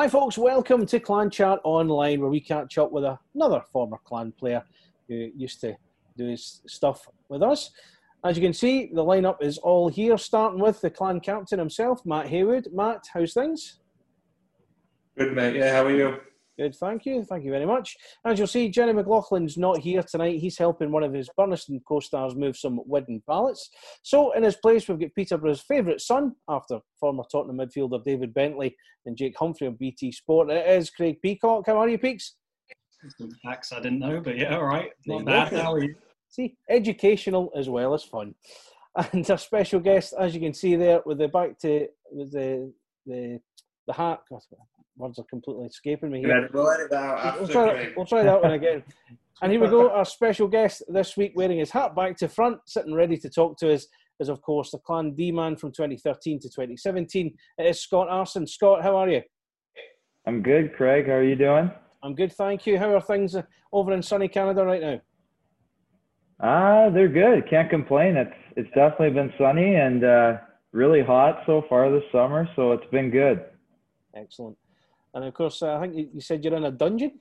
Hi folks, welcome to Clan Chat Online, where we catch up with another former Clan player who used to do his stuff with us. As you can see, the lineup is all here, starting with the Clan captain himself, Matt Haywood. Matt, how's things? Good, mate. Yeah, how are you? Good, thank you. Thank you very much. As you'll see, Jenny McLaughlin's not here tonight. He's helping one of his Burniston co-stars move some wooden pallets. So in his place, we've got Peterborough's favourite son, after former Tottenham midfielder David Bentley and Jake Humphrey of BT Sport. It is Craig Peacock. How are you, Peaks? Some facts I didn't know, but yeah, all right. Not bad. How are you? See, educational as well as fun. And our special guest, as you can see there, with the back to with the hat. God, words are completely escaping me here. We'll edit that out after. We'll try that one again. And here we go. Our special guest this week, wearing his hat back to front, sitting ready to talk to us, is of course the Clan D-man from 2013 to 2017. It is Scott Arson. Scott, how are you? I'm good, Craig. How are you doing? I'm good, thank you. How are things over in sunny Canada right now? They're good. Can't complain. It's definitely been sunny and really hot so far this summer, so it's been good. Excellent. And of course, I think you said you're in a dungeon?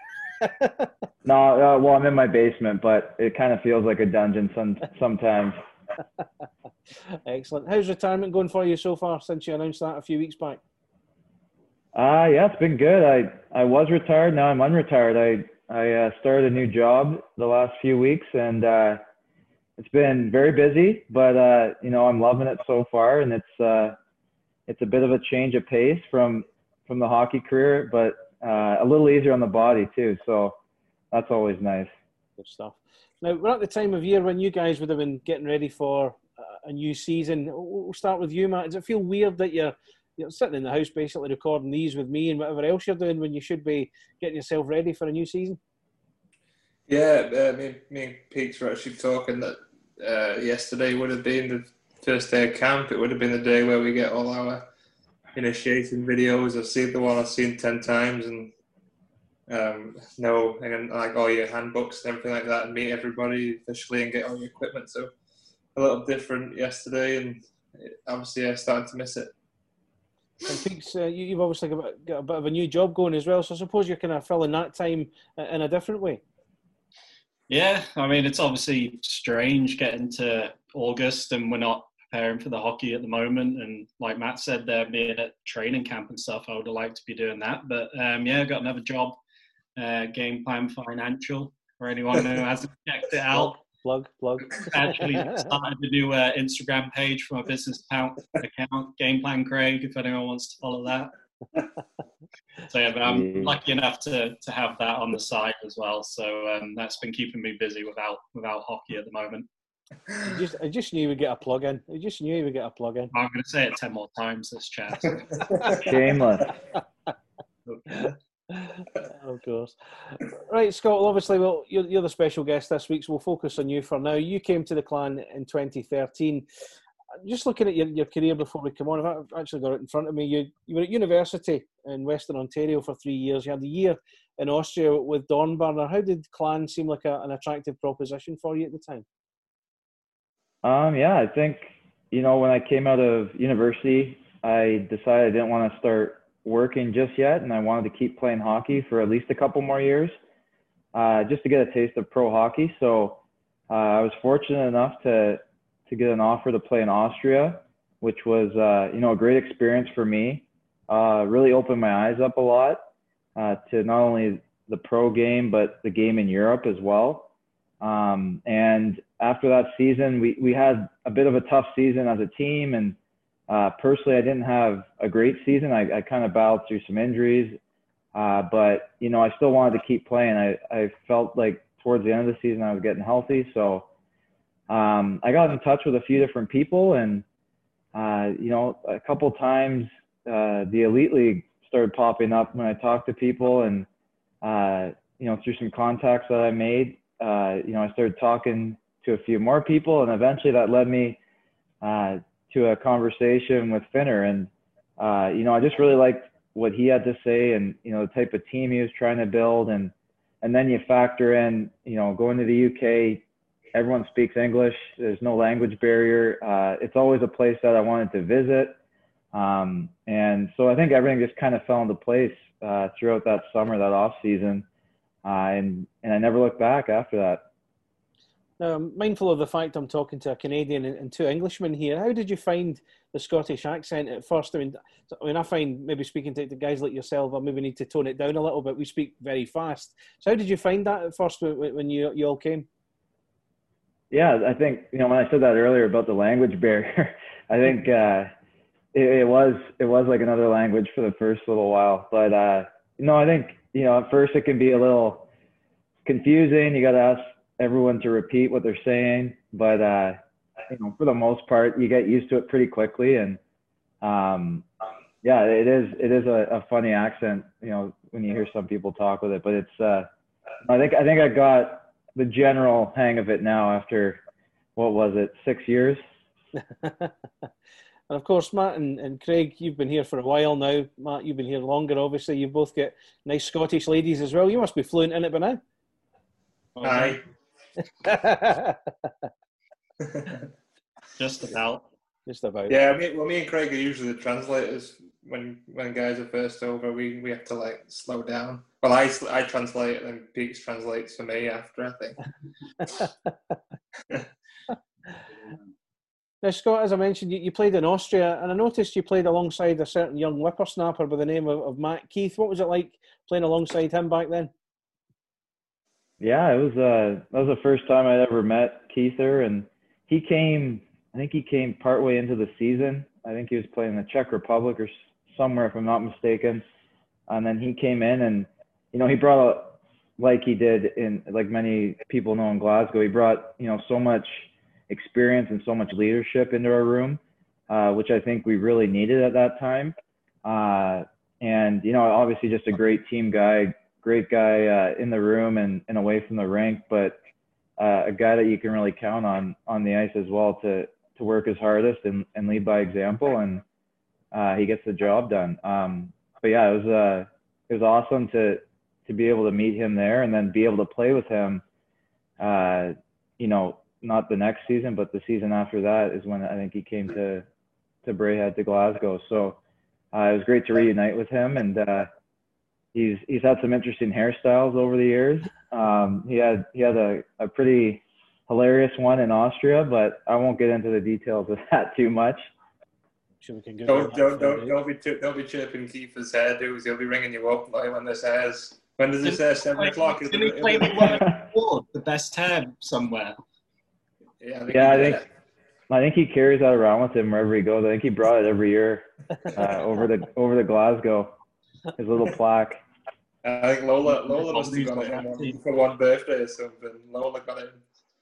No, well, I'm in my basement, but it kind of feels like a dungeon sometimes. Excellent. How's retirement going for you so far since you announced that a few weeks back? Yeah, it's been good. I was retired. Now I'm unretired. I started a new job the last few weeks, and it's been very busy, but I'm loving it so far, and it's a bit of a change of pace from the hockey career, but a little easier on the body too. So that's always nice. Good stuff. Now, we're at the time of year when you guys would have been getting ready for a new season. We'll start with you, Matt. Does it feel weird that you're sitting in the house basically recording these with me and whatever else you're doing when you should be getting yourself ready for a new season? Yeah, me and Peaks were actually talking that yesterday would have been the first day of camp. It would have been the day where we get all our initiating videos. I've seen the one I've seen 10 times and like all your handbooks and everything like that, and meet everybody officially and get all your equipment. So a little different yesterday, and obviously I started to miss it. And Peaks, you've obviously got a bit of a new job going as well, so I suppose you're kind of filling that time in a different way. Yeah, I mean, it's obviously strange getting to August and we're not preparing for the hockey at the moment. And like Matt said, there being at training camp and stuff, I would have liked to be doing that. But yeah, I've got another job, Game Plan Financial, for anyone who hasn't checked it out. Plug. Actually started a new Instagram page for my business account, Game Plan Craig, if anyone wants to follow that. So yeah, but I'm lucky enough to have that on the side as well. So that's been keeping me busy without hockey at the moment. I just knew we'd get a plug in. I'm going to say it 10 more times this chat. Shameless. Of course. Right, Scott, obviously, well, you're the special guest this week, so we'll focus on you for now. You came to the Clan in 2013. Just looking at your career before we come on, I've actually got it in front of me. You were at university in Western Ontario for 3 years. You had a year in Austria with Dornbirner. How did Clan seem like an attractive proposition for you at the time? Yeah, I think, when I came out of university, I decided I didn't want to start working just yet, and I wanted to keep playing hockey for at least a couple more years, just to get a taste of pro hockey. So I was fortunate enough to get an offer to play in Austria, which was, a great experience for me. Really opened my eyes up a lot to not only the pro game, but the game in Europe as well. And after that season, we had a bit of a tough season as a team. And personally, I didn't have a great season. I kind of battled through some injuries, but, I still wanted to keep playing. I felt like towards the end of the season, I was getting healthy. So I got in touch with a few different people, and, a couple times the Elite League started popping up when I talked to people, and, through some contacts that I made, I started talking to a few more people, and eventually that led me to a conversation with Finner. And, I just really liked what he had to say and, the type of team he was trying to build. And then you factor in, going to the UK, everyone speaks English. There's no language barrier. It's always a place that I wanted to visit. And so I think everything just kind of fell into place throughout that summer, that off season, and I never looked back after that. Now, I'm mindful of the fact I'm talking to a Canadian and two Englishmen here. How did you find the Scottish accent at first? I mean, I find maybe speaking to guys like yourself, I maybe need to tone it down a little bit. We speak very fast. So how did you find that at first when you all came? Yeah, I think, when I said that earlier about the language barrier, I think it was like another language for the first little while. But, I think, at first it can be a little confusing. You got to ask everyone to repeat what they're saying, but for the most part you get used to it pretty quickly. And it is a funny accent, when you hear some people talk with it, but it's I think I got the general hang of it now after, what was it, 6 years. And of course, Matt and Craig, you've been here for a while now. Matt, you've been here longer, obviously. You've both got nice Scottish ladies as well. You must be fluent in it by now. Aye. Just about. Yeah, me and Craig are usually the translators when guys are first over. We have to slow down. Well, I translate and then Peaks translates for me after, I think. Now, Scott, as I mentioned, you played in Austria, and I noticed you played alongside a certain young whippersnapper by the name of Matt Keith. What was it like playing alongside him back then? Yeah, it was that was the first time I'd ever met Keither, and I think he came partway into the season. I think he was playing in the Czech Republic or somewhere, if I'm not mistaken. And then he came in, and he brought like he did in, like many people know in Glasgow, he brought so much experience and so much leadership into our room, which I think we really needed at that time. And obviously just a great team guy. Great guy in the room and away from the rink, but a guy that you can really count on the ice as well to work his hardest and lead by example, and he gets the job done. But yeah, it was awesome to be able to meet him there and then be able to play with him. Not the next season, but the season after that is when I think he came to Braehead, to Glasgow. So it was great to reunite with him, and he's had some interesting hairstyles over the years. He had a pretty hilarious one in Austria, but I won't get into the details of that too much. Sure, we can get don't be chirping Keith's hairdos. He'll be ringing you up when this airs. When does this air? 7 o'clock. Did he play the best hair somewhere? Yeah, I think he carries that around with him wherever he goes. I think he brought it every year over to Glasgow. His little plaque. I think Lola must have got him for one birthday or something. Lola got him.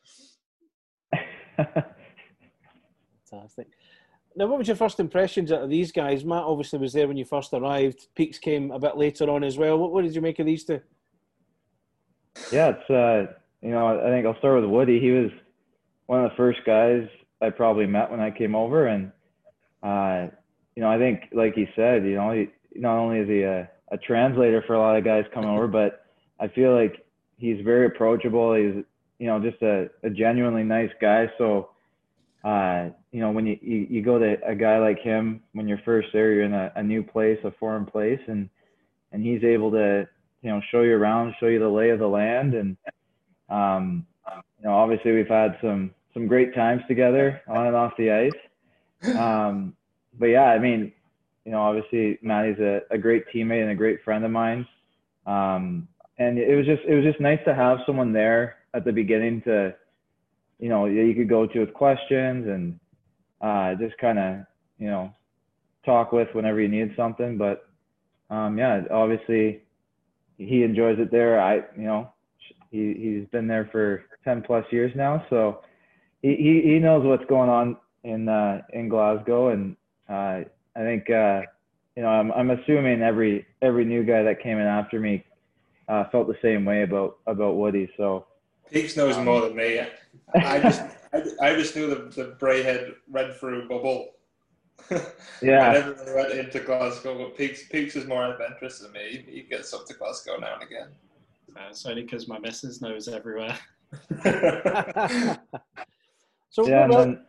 Fantastic. Now, what was your first impressions of these guys? Matt obviously was there when you first arrived. Peaks came a bit later on as well. What did you make of these two? Yeah, it's I think I'll start with Woody. He was one of the first guys I probably met when I came over, and I think, like he said, he not only is he a translator for a lot of guys coming over, but I feel like he's very approachable. He's just a genuinely nice guy. So when you go to a guy like him, when you're first there, you're in a new place, a foreign place, and he's able to show you around, show you the lay of the land. And obviously we've had some great times together on and off the ice. But yeah, I mean, obviously Matty's a great teammate and a great friend of mine. And it was just nice to have someone there at the beginning to, you could go to with questions and just kind of, talk with whenever you need something. But obviously he enjoys it there. He's been there for 10 plus years now, so he knows what's going on in Glasgow. And I think I'm assuming every new guy that came in after me felt the same way about Woody. So Peaks knows more than me. I just knew the Braehead Renfrew bubble. Yeah. I never really went into Glasgow, but Peaks is more adventurous than me. He gets up to Glasgow now and again. It's only because my missus knows everywhere. So yeah,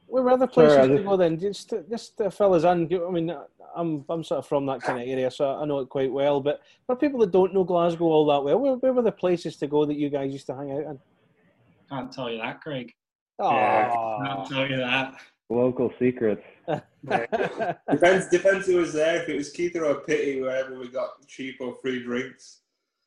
Where were other places Sorry, to go then? Just to fill us in. I mean, I'm sort of from that kind of area, so I know it quite well. But for people that don't know Glasgow all that well, where were the places to go that you guys used to hang out in? Can't tell you that, Craig. Yeah. Can't tell you that. Local secrets. Yeah. Depends who was there. If it was Keith or Pity, wherever we got cheap or free drinks.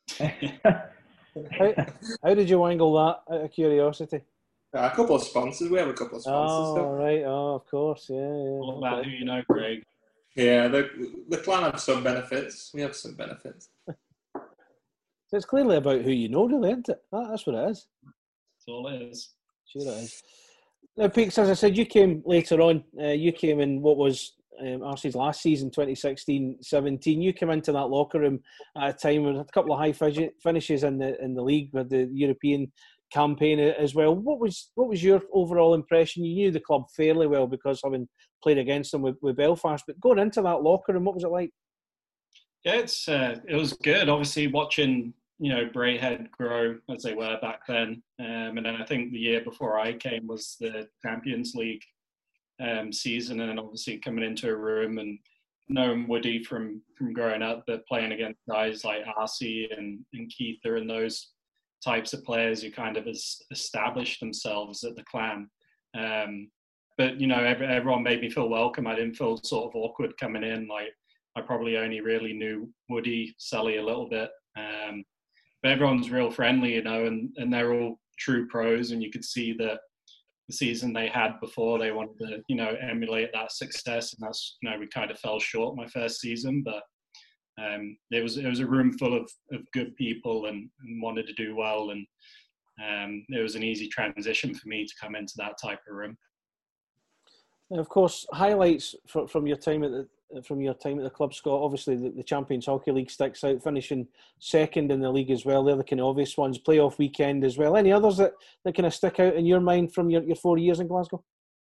How did you wangle that, out of curiosity? A couple of sponsors. We have a couple of sponsors. Oh, right. Oh, of course. Yeah. All about who you know, Craig. Yeah, the clan have some benefits. We have some benefits. So it's clearly about who you know, really, isn't it? That's what it is. That's all it is. Sure it is. Now, Peaks, as I said, you came later on. You came in what was Arsenal's last season, 2016-17. You came into that locker room at a time with a couple of high finishes in the league with the European campaign as well. What was your overall impression? You knew the club fairly well because having played against them with Belfast, but going into that locker room, what was it like? Yeah, it was good. Obviously, watching Braehead grow as they were back then, and then I think the year before I came was the Champions League season, and then obviously coming into a room and knowing Woody from growing up, but playing against guys like Arcee and Keitha and those types of players who kind of established themselves at the clan. But everyone made me feel welcome. I didn't feel sort of awkward coming in. Like I probably only really knew Woody, Sully a little bit. But everyone's real friendly, and they're all true pros, and you could see that the season they had before, they wanted to, emulate that success, and that's, we kind of fell short my first season, but it was a room full of good people and wanted to do well, and it was an easy transition for me to come into that type of room. And of course, highlights from your time at the club, Scott. Obviously, the Champions Hockey League sticks out, finishing second in the league as well. They're the kind of obvious ones. Playoff weekend as well. Any others that kind of stick out in your mind from your 4 years in Glasgow?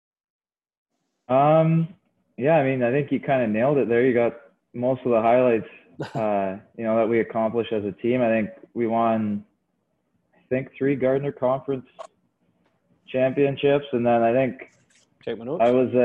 Yeah, I mean, I think you kind of nailed it there. You got most of the highlights, that we accomplished as a team. I think we won, 3 Gardner Conference championships, and then I think check my notes. I was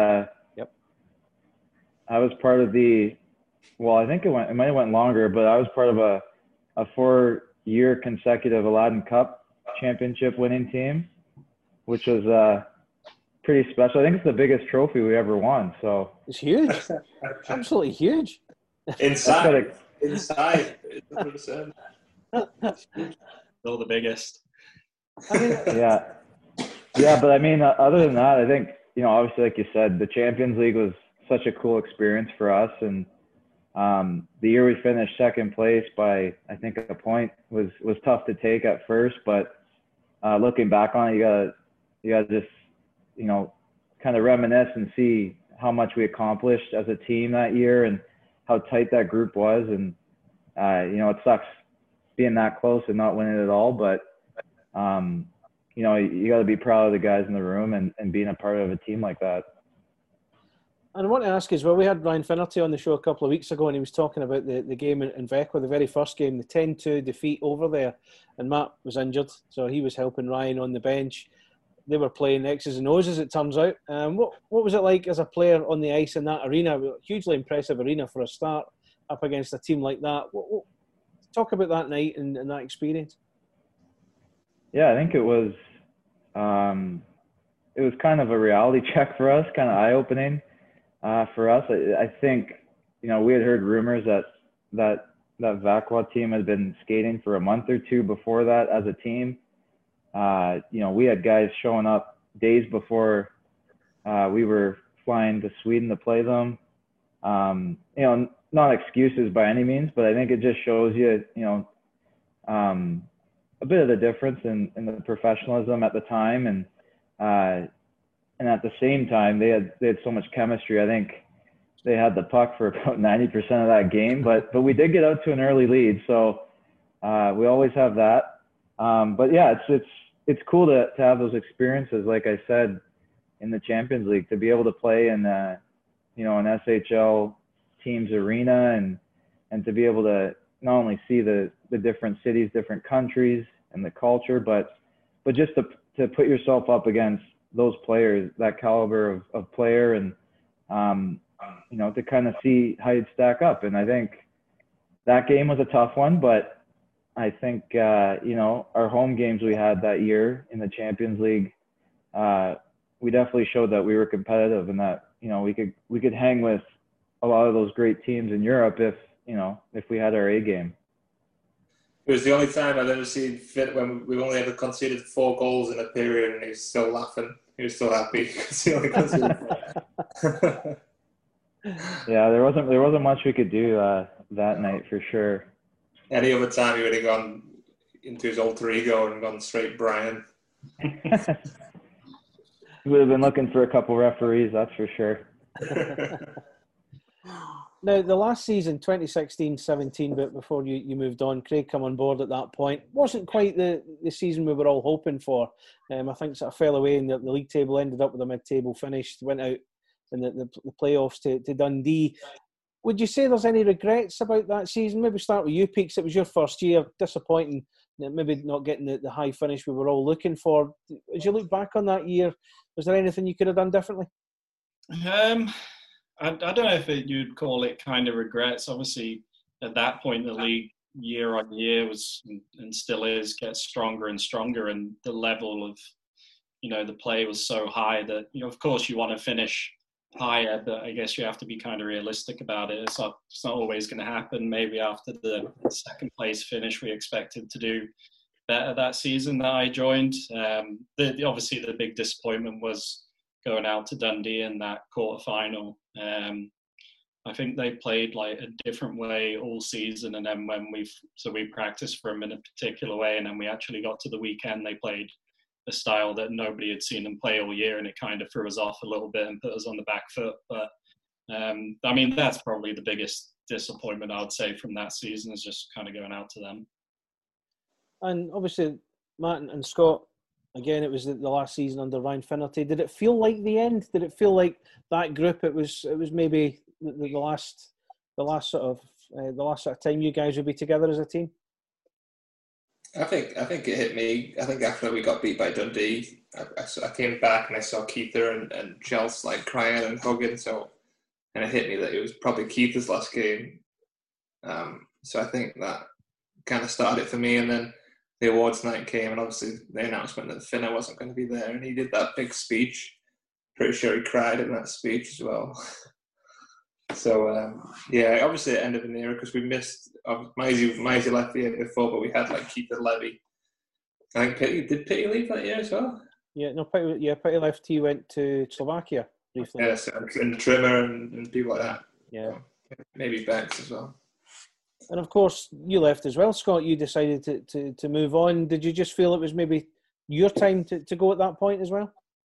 I was part of I think it might have went longer, but I was part of a 4-year consecutive Aladdin Cup championship winning team, which was pretty special. I think it's the biggest trophy we ever won. So it's huge, absolutely huge. Inside, 100%. Still the biggest. Yeah, but I mean, other than that, I think obviously, like you said, the Champions League was such a cool experience for us, and the year we finished second place by I think a point was tough to take at first, but looking back on it, you gotta just kind of reminisce and see how much we accomplished as a team that year and how tight that group was, and it sucks being that close and not winning it all, but you got to be proud of the guys in the room and being a part of a team like that. And I want to ask as well, we had Ryan Finnerty on the show a couple of weeks ago, and he was talking about the game in Vecchio, the very first game, the 10-2 defeat over there. And Matt was injured, so he was helping Ryan on the bench. They were playing X's and O's, as it turns out. What was it like as a player on the ice in that arena? Hugely impressive arena for a start, up against a team like that. Talk about that night and that experience. Yeah, I think it was kind of a reality check for us, kind of eye-opening for us. I think, we had heard rumors that Vacqua team had been skating for a month or two before that as a team. We had guys showing up days before we were flying to Sweden to play them. Not excuses by any means, but I think it just shows you, a bit of the difference in the professionalism at the time, and at the same time they had so much chemistry. I think they had the puck for about 90% of that game, but we did get out to an early lead, so we always have that. But yeah, it's cool to have those experiences, like I said, in the Champions League, to be able to play in an SHL team's arena, and to be able to not only see the different cities, different countries, and the culture, but just to put yourself up against those players, that caliber of player, and to kind of see how you'd stack up. And I think that game was a tough one, but I think our home games we had that year in the Champions League, we definitely showed that we were competitive and that we could hang with a lot of those great teams in Europe if we had our A game. It was the only time I've ever seen Finn when we only ever conceded 4 goals in a period, and he was still laughing. He was still happy because he only conceded 4. Yeah, there wasn't much we could do that night for sure. Any other time he would have gone into his alter ego and gone straight Brian. We would have been looking for a couple referees, that's for sure. Now, the last season, 2016-17, but before you moved on, Craig come on board at that point. Wasn't quite the season we were all hoping for. I think sort of fell away in the league table, ended up with a mid-table finish, went out in the playoffs to Dundee. Would you say there's any regrets about that season? Maybe start with you, Peaks. It was your first year, disappointing, maybe not getting the high finish we were all looking for. As you look back on that year, was there anything you could have done differently? I don't know if you'd call it kind of regrets. Obviously, at that point, the league year on year was and still is gets stronger and stronger, and the level of the play was so high that of course you want to finish higher, but I guess you have to be kind of realistic about it. It's not always going to happen. Maybe after the second place finish, we expected to do better that season that I joined. Obviously, the big disappointment was going out to Dundee in that quarterfinal. I think they played like a different way all season, and then when we practiced for them in a particular way, and then we actually got to the weekend, they played a style that nobody had seen them play all year, and it kind of threw us off a little bit and put us on the back foot. But I mean, that's probably the biggest disappointment I would say from that season, is just kind of going out to them. And obviously, Matt and Scott, again, it was the last season under Ryan Finnerty. Did it feel like the end? Did it feel like that group? It was maybe the last sort of time you guys would be together as a team. I think it hit me. I think after we got beat by Dundee, I came back and I saw Keither and Chelsea like crying and hugging. And it hit me that it was probably Keither's last game. So I think that kind of started it for me. And then the awards night came, and obviously the announcement that Finner wasn't going to be there, and he did that big speech. Pretty sure he cried in that speech as well. So obviously it ended an era because we missed. Maisie left the year before, but we had like Keither, Levy. I think Pitty leave that year as well? Yeah, no, Pitty left. He went to Slovakia briefly. Yes, and Trimmer and people like that. Yeah, maybe Banks as well. And of course, you left as well, Scott. You decided to move on. Did you just feel it was maybe your time to go at that point as well?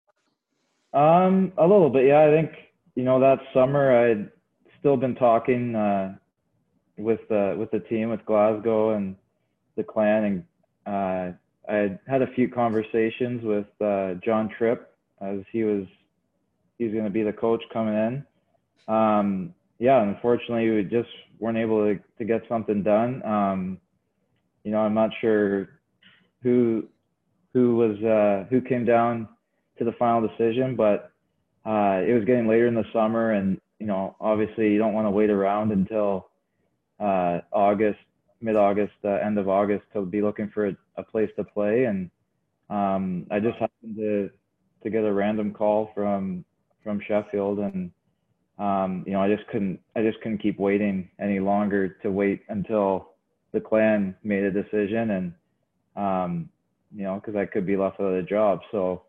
A little bit, yeah. I think that summer I'd still been talking with the team, with Glasgow and the clan, and I had a few conversations with John Tripp, as he's going to be the coach coming in. Unfortunately, we just weren't able to get something done. I'm not sure who came down to the final decision, but it was getting later in the summer, and obviously you don't want to wait around until August, mid-August, end of August, to be looking for a place to play. And I just happened to get a random call from Sheffield, and I just couldn't keep waiting any longer to wait until the clan made a decision, and because I could be left without a job. So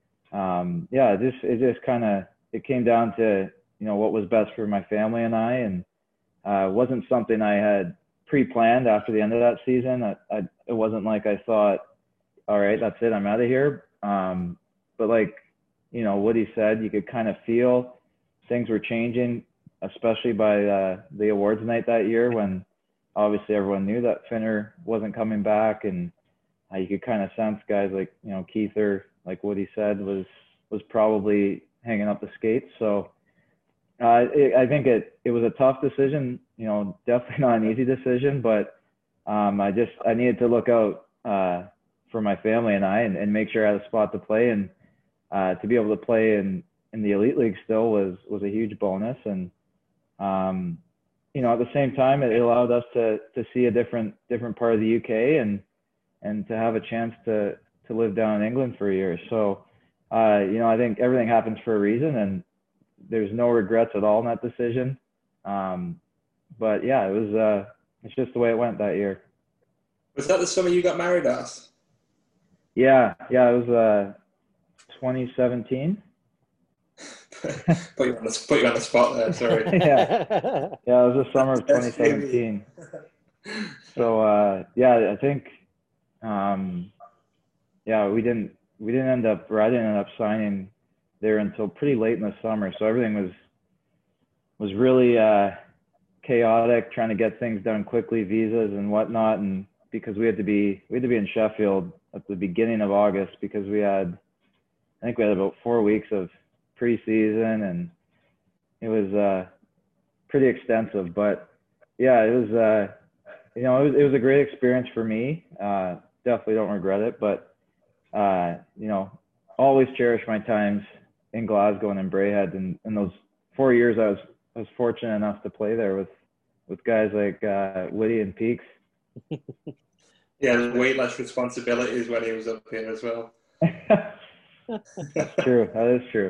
it came down to what was best for my family and I, and it wasn't something I had pre-planned after the end of that season. It wasn't like I thought, all right, that's it, I'm out of here. But like what he said, you could kind of feel things were changing, especially by the awards night that year, when obviously everyone knew that Finner wasn't coming back, and you could kind of sense guys like Keither, like what he said, was probably hanging up the skates. So I think it was a tough decision, definitely not an easy decision, but I needed to look out for my family and I, and make sure I had a spot to play. And to be able to play in the elite league still was a huge bonus. And you know, at the same time, it allowed us to see a different part of the UK and to have a chance to live down in England for a year. So you know, I think everything happens for a reason, and there's no regrets at all in that decision. But yeah, it's just the way it went that year. Was that the summer you got married, Ars? Yeah, it was 2017. Put you on the spot there. Sorry. Yeah, it was the summer of 2017. So yeah, I think yeah, we didn't end up, or I didn't end up signing there until pretty late in the summer. So everything was really chaotic, trying to get things done quickly, visas and whatnot, and because we had to be in Sheffield at the beginning of August, because I think we had about 4 weeks of preseason, and it was pretty extensive. But yeah, it was you know, it was a great experience for me. Definitely don't regret it, but you know, always cherish my times in Glasgow and in Braehead, and in those 4 years I was fortunate enough to play there with guys like Woody and Peaks. Yeah, there's way less responsibilities when he was up here as well. That's true. That is true.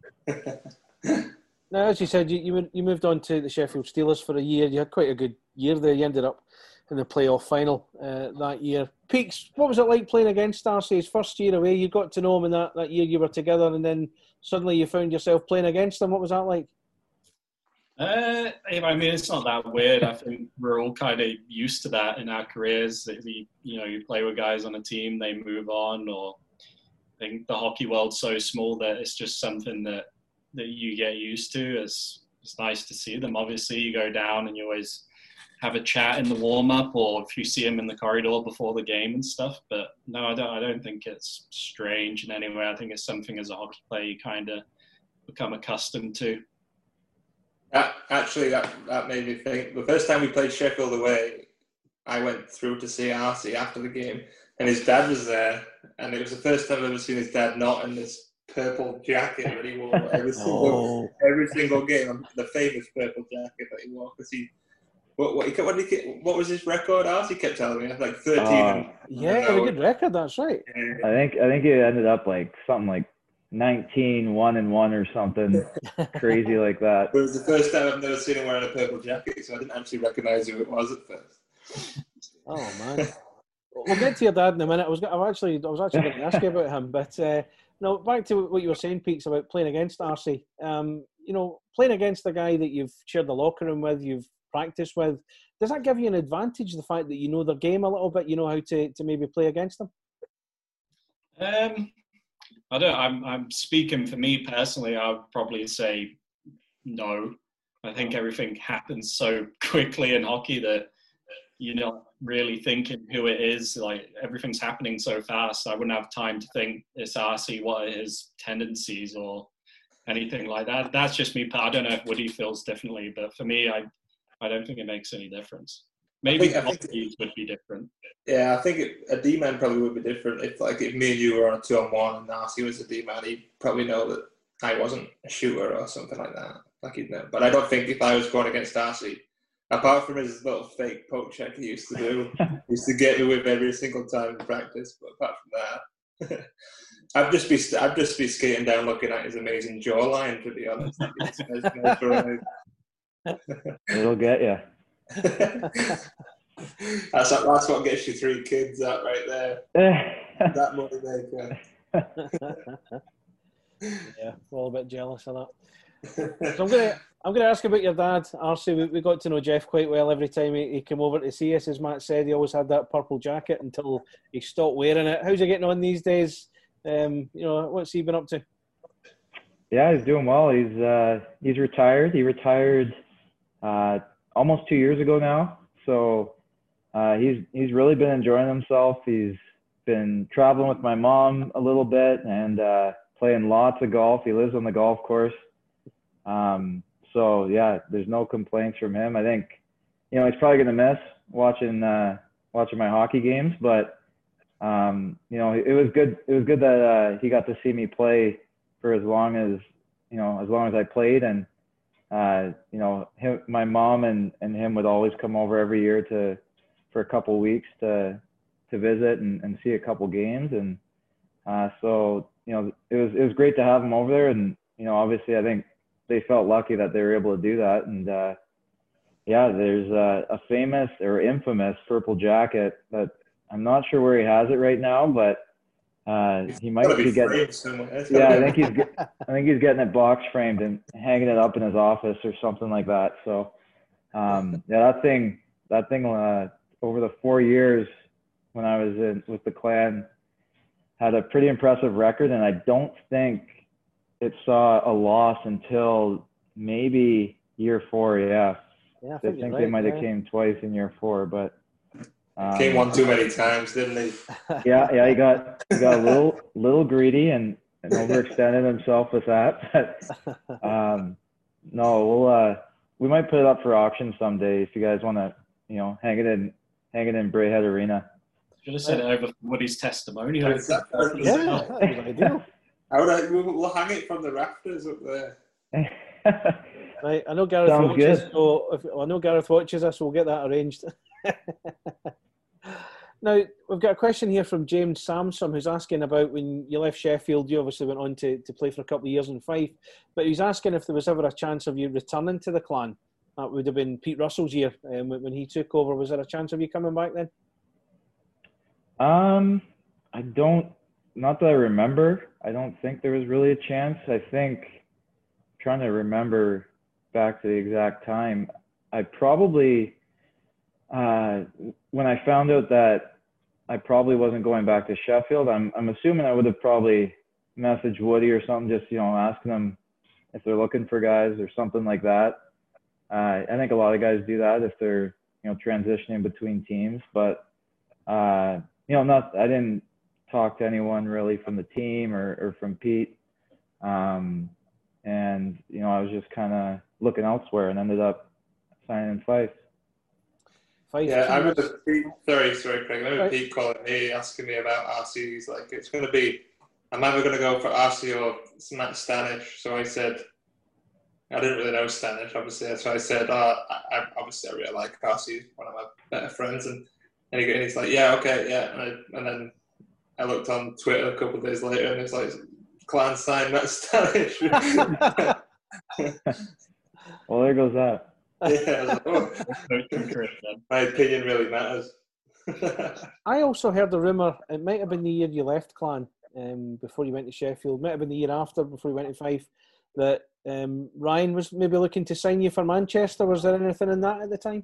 Now, as you said, you moved on to the Sheffield Steelers for a year. You had quite a good year there. You ended up in the playoff final that year. Peaks, what was it like playing against Darcy his first year away? You got to know him in that year you were together, and then suddenly you found yourself playing against him. What was that like? I mean, it's not that weird. I think we're all kind of used to that in our careers. That you play with guys on a team, they move on, or I think the hockey world's so small that it's just something that you get used to. It's nice to see them. Obviously, you go down and you always have a chat in the warm-up, or if you see them in the corridor before the game and stuff. But no, I don't think it's strange in any way. I think it's something as a hockey player you kind of become accustomed to. Actually, that made me think. The first time we played Sheffield away, I went through to see Arcee after the game, and his dad was there, and it was the first time I've ever seen his dad not in this purple jacket that he wore every single game, the famous purple jacket that he wore. Because what was his record? Arcee kept telling me, like 13. Yeah, a good record. That's right. I think it ended up like something like 19-1-1 or something crazy like that. It was the first time I've never seen him wearing a purple jacket, so I didn't actually recognise who it was at first. Oh man, we'll get to your dad in a minute. I was actually going to ask you about him, but no, back to what you were saying, Peaks, about playing against Arcee. You know, playing against a guy that you've shared the locker room with, you've practiced with, does that give you an advantage? The fact that you know their game a little bit, you know how to maybe play against them. I don't. I'm speaking for me personally. I would probably say no. I think everything happens so quickly in hockey that you're not really thinking who it is. Like, everything's happening so fast. I wouldn't have time to think it's Arcee, what are his tendencies or anything like that. That's just me. I don't know if Woody feels differently, but for me, I don't think it makes any difference. Maybe I think would be different. Yeah, I think a D-man probably would be different. If me and you were on a 2-on-1 and Arcee was a D-man, he'd probably know that I wasn't a shooter or something like that. Like, he'd know. But I don't think if I was going against Arcee, apart from his little fake poke check he used to do, he used to get me with every single time in practice. But apart from that, I'd just be skating down looking at his amazing jawline, to be honest. It'll get you. That's what gets you 3 kids out right there. That money maker. Yeah, we're all a bit jealous of that. So I'm gonna ask about your dad, Arcee. We got to know Jeff quite well. Every time he came over to see us, as Matt said, he always had that purple jacket until he stopped wearing it. How's he getting on these days? You know, what's he been up to? Yeah, he's doing well. He's retired. He retired almost 2 years ago now. So he's really been enjoying himself. He's been traveling with my mom a little bit and playing lots of golf. He lives on the golf course. So yeah, there's no complaints from him. I think, you know, he's probably gonna miss watching my hockey games, but you know, it was good that he got to see me play for as long as I played. And my mom and him would always come over every year for a couple weeks to visit and see a couple games. And so it was great to have him over there. And obviously I think they felt lucky that they were able to do that. And there's a famous or infamous purple jacket that I'm not sure where he has it right now, but he might be getting. Yeah, I think he's getting it box framed and hanging it up in his office or something like that. So that thing over the 4 years when I was with the Clan had a pretty impressive record, and I don't think it saw a loss until maybe year 4. Yeah, I think they might have came twice in year 4, but came one too many times, didn't he? Yeah, he got a little greedy and overextended himself with that. But no, we might put it up for auction someday if you guys want to, hang it in Braehead Arena. Should have said it over Woody's testimonial. Ideal. We'll hang it from the rafters up there. Right, I know Gareth watches, so I know Gareth watches us, we'll get that arranged. Now, we've got a question here from James Samson, who's asking about when you left Sheffield. You obviously went on to play for a couple of years in Fife, but he's asking if there was ever a chance of you returning to the Clan. That would have been Pete Russell's year when he took over. Was there a chance of you coming back then? Not that I remember. I don't think there was really a chance. I think, trying to remember back to the exact time, I probably, when I found out that I probably wasn't going back to Sheffield, I'm assuming I would have probably messaged Woody or something, just, asking them if they're looking for guys or something like that. I think a lot of guys do that if they're, transitioning between teams, but, I didn't talk to anyone really from the team or from Pete. And, I was just kind of looking elsewhere and ended up signing in Fife. Yeah, I remember Pete, sorry, Craig. I remember Pete calling me, asking me about RC. He's like, it's going to be, I'm either going to go for RC or Matt Stanish. So I said, I didn't really know Stanish, obviously. So I said, I really like RC. He's one of my better friends. And he's like, yeah, okay, yeah. And then I looked on Twitter a couple of days later, and it's like, Clan signed Matt Stanish. Well, there goes that. Yeah, I was like, my opinion really matters. I also heard a rumour, it might have been the year you left Clan before you went to Sheffield, might have been the year after before you went to Fife, that Ryan was maybe looking to sign you for Manchester. Was there anything in that at the time?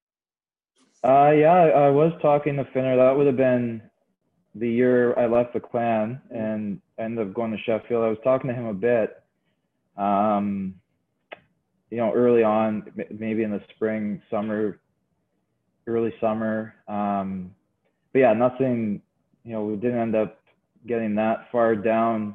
Yeah, I was talking to Finner. That would have been the year I left the Clan and ended up going to Sheffield. I was talking to him a bit. Early on, maybe in the spring, early summer. But yeah, nothing, we didn't end up getting that far down,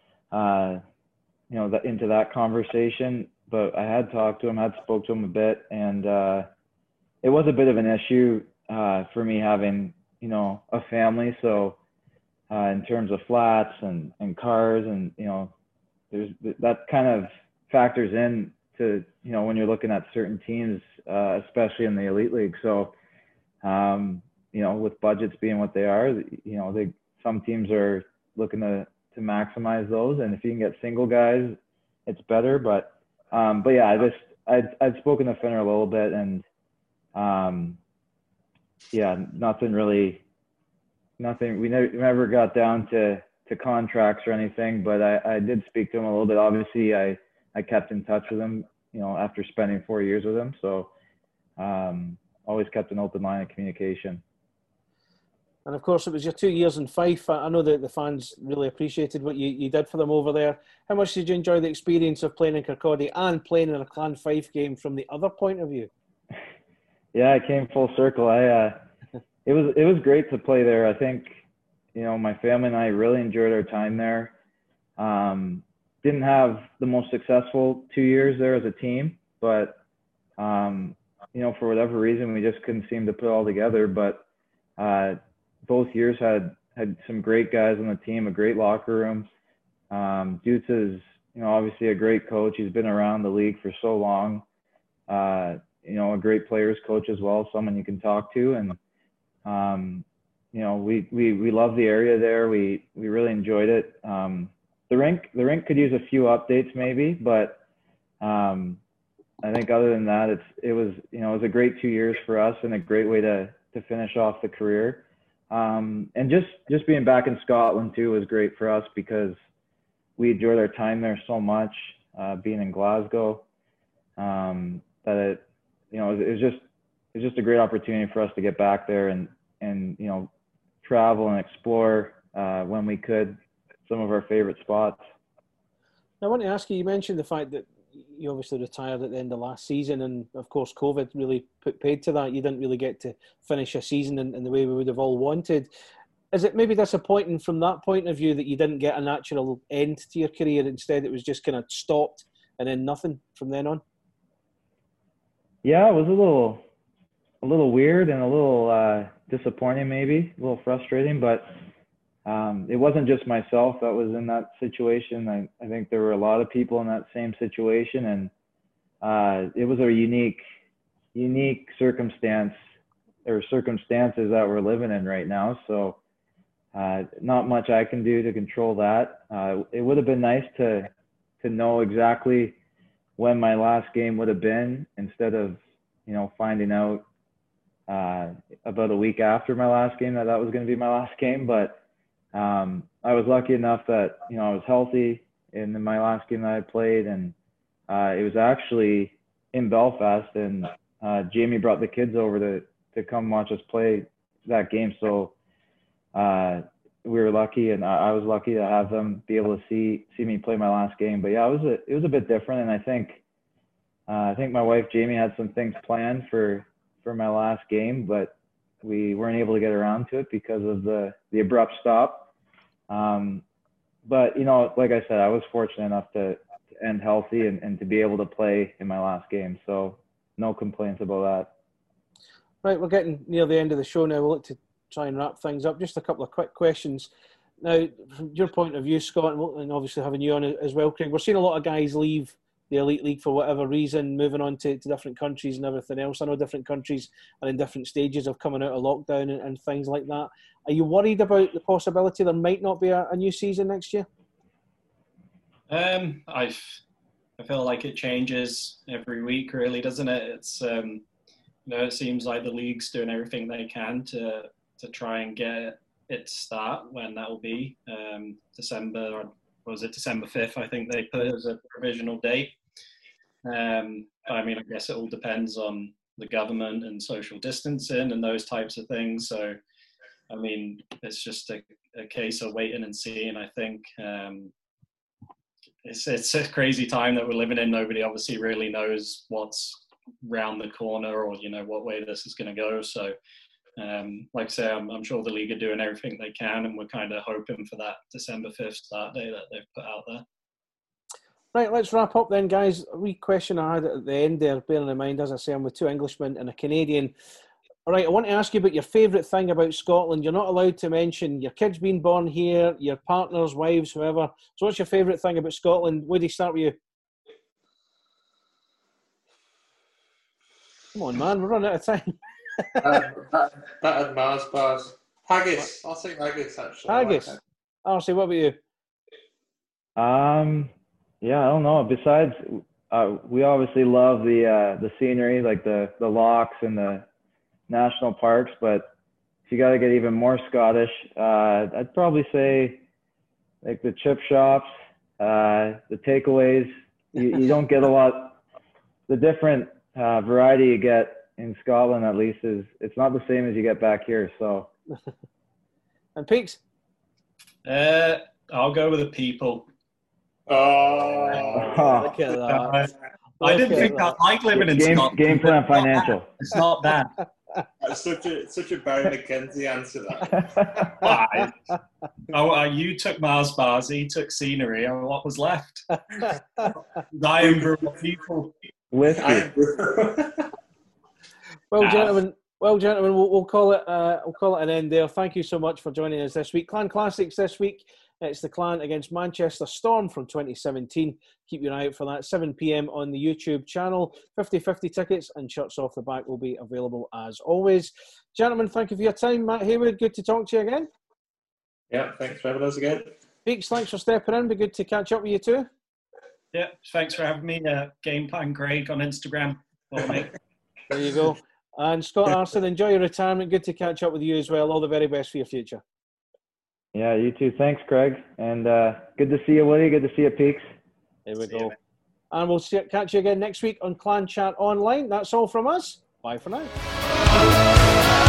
into that conversation. But I had talked to him, had spoke to him a bit, and it was a bit of an issue for me having, a family. So in terms of flats and cars and, there's that kind of factors in to, when you're looking at certain teams, especially in the Elite League. So, with budgets being what they are, some teams are looking to maximize those. And if you can get single guys, it's better. But yeah, I'd spoken to Finner a little bit, and nothing. We never got down to contracts or anything, but I did speak to him a little bit. Obviously, I kept in touch with him, after spending 4 years with him. So always kept an open line of communication. And of course, it was your 2 years in Fife. I know that the fans really appreciated what you did for them over there. How much did you enjoy the experience of playing in Kirkcaldy and playing in a Clan Fife game from the other point of view? Yeah, I came full circle. It was great to play there. I think, my family and I really enjoyed our time there. Didn't have the most successful 2 years there as a team, but, for whatever reason, we just couldn't seem to put it all together. But both years had some great guys on the team, a great locker room. due to his, obviously a great coach. He's been around the league for so long. A great players coach as well, someone you can talk to. And, we love the area there. We really enjoyed it. The rink could use a few updates maybe, but I think other than that, it was a great 2 years for us and a great way to finish off the career. And just being back in Scotland too was great for us because we enjoyed our time there so much, being in Glasgow, that it was just a great opportunity for us to get back there and travel and explore when we could some of our favorite spots. I want to ask you mentioned the fact that you obviously retired at the end of last season, and of course COVID really put paid to that. You didn't really get to finish a season in the way we would have all wanted. Is it maybe disappointing from that point of view that you didn't get a natural end to your career? Instead, it was just kind of stopped and then nothing from then on? Yeah, it was a little weird and a little disappointing, maybe a little frustrating, but it wasn't just myself that was in that situation. I think there were a lot of people in that same situation, and it was a unique circumstance or circumstances that we're living in right now. So not much I can do to control that. It would have been nice to know exactly when my last game would have been instead of, finding out about a week after my last game that was going to be my last game. But I was lucky enough that, I was healthy in my last game that I played, and it was actually in Belfast, and Jamie brought the kids over to come watch us play that game. So we were lucky, and I was lucky to have them be able to see me play my last game. But yeah, it was a bit different, and I think my wife Jamie had some things planned for my last game, but we weren't able to get around to it because of the abrupt stop. But like I said, I was fortunate enough to end healthy and to be able to play in my last game. So no complaints about that. Right, we're getting near the end of the show now. We'll look to try and wrap things up. Just a couple of quick questions. Now, from your point of view, Scott, and obviously having you on as well, Craig, we're seeing a lot of guys leave the Elite League for whatever reason, moving on to different countries and everything else. I know different countries are in different stages of coming out of lockdown and things like that. Are you worried about the possibility there might not be a new season next year? I feel like it changes every week, really, doesn't it? It's it seems like the league's doing everything they can to try and get it to start when that will be. December, or was it December 5th? I think they put it as a provisional date. I guess it all depends on the government and social distancing and those types of things. So, it's just a case of waiting and seeing. I think it's a crazy time that we're living in. Nobody obviously really knows what's round the corner or, what way this is going to go. So, like I say, I'm sure the league are doing everything they can, and we're kind of hoping for that December 5th start day that they've put out there. Right, let's wrap up then, guys. A wee question I had at the end there, bearing in mind, as I say, I'm with two Englishmen and a Canadian. All right, I want to ask you about your favourite thing about Scotland. You're not allowed to mention your kids being born here, your partners, wives, whoever. So what's your favourite thing about Scotland? Woody, start with you. Come on, man, we're running out of time. that and Mars bars. Haggis. I'll say haggis, actually. Haggis. Archie, what about you? Yeah, I don't know. Besides, we obviously love the scenery, like the lochs and the national parks. But if you got to get even more Scottish, I'd probably say like the chip shops, the takeaways. You don't get a lot. The different variety you get in Scotland, at least, it's not the same as you get back here. So. And Peaks? I'll go with the people. Oh, look at that. I didn't think I like living in Scotland. Game plan financial. It's not bad. That's such a Barry McKenzie answer, that. You took Mars bars, he took scenery, and what was left? I brew people. Whiskey. Well, gentlemen, Well, gentlemen, we'll call it an end there. Thank you so much for joining us this week. Clan Classics this week. It's the Clan against Manchester Storm from 2017. Keep your eye out for that. 7 p.m. on the YouTube channel. 50-50 tickets and shirts off the back will be available as always. Gentlemen, thank you for your time. Matt Haywood, good to talk to you again. Yeah, thanks for having us again. Peaks, thanks for stepping in. Be good to catch up with you too. Yeah, thanks for having me. Game Plan Craig on Instagram. Follow me. There you go. And Scott Arson, enjoy your retirement. Good to catch up with you as well. All the very best for your future. Yeah, you too. Thanks, Craig. And good to see you, Willie. Good to see you, Peaks. There we go. And we'll catch you again next week on Clan Chat Online. That's all from us. Bye for now.